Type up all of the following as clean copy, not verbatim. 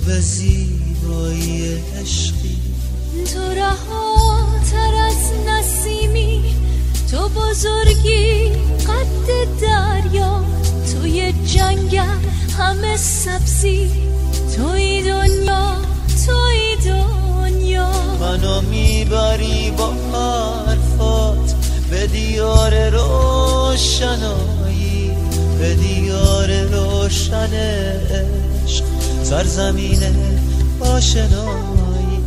به زیبایی عشقی، تو رهاتر از نسیمی، تو بزرگی قد دریا، توی جنگل همه سبزی، توی دنیا توی دنیا. منو میبری با حرفات به دیار روشنایی، به دیار روشن عشق، سرزمین آشنایی.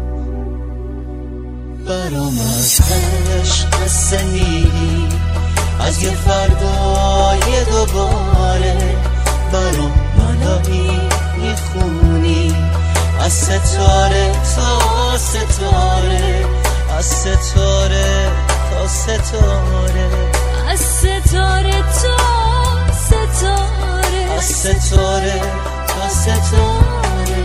برام از عشق قصه میگی، از یه فردای دوباره، برام معنایی میخونی، از ستاره تا ستاره، از ستاره تا ستاره، از ستاره تا ستاره، از ستاره تا ستاره.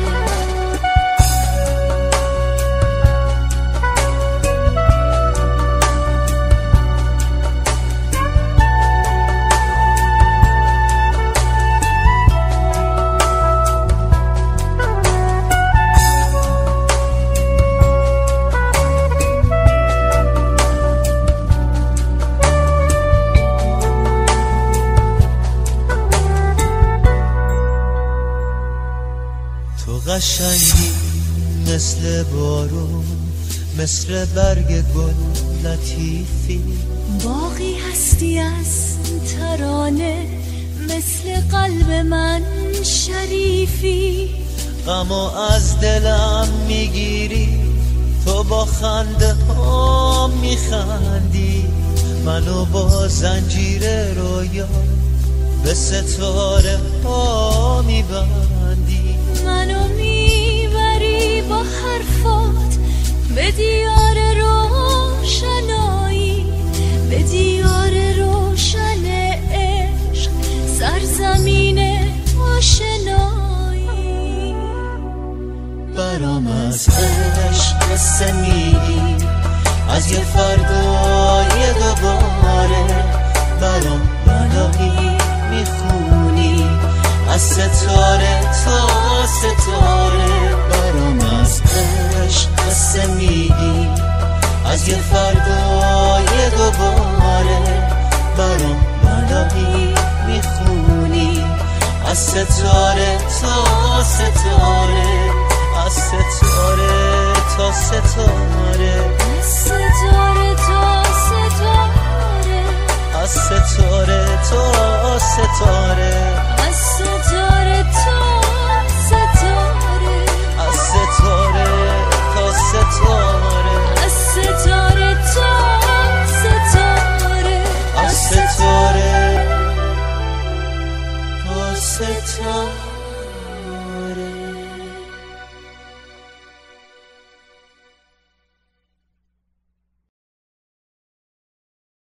تو قشنگی مثل بارون، مثل برگ گل لطیفی، باقی هستی از ترانه، مثل قلب من شریفی. غمو از دلم میگیری، تو با خنده ها میخندی، منو با زنجیر رویا به ستاره ها میبندی. منو میبری با حرفات به دیار روشنایی، به دیار روشن عشق، سرزمین آشنایی. برام از عشق قصه میگی، از یه فردای دوباره، برام معنایی میخونی، از ستاره تا ستاره. برام از عشق قصه میگی، از یه فردای دوباره، برام معنایی میخونی، از ستاره تا ستاره.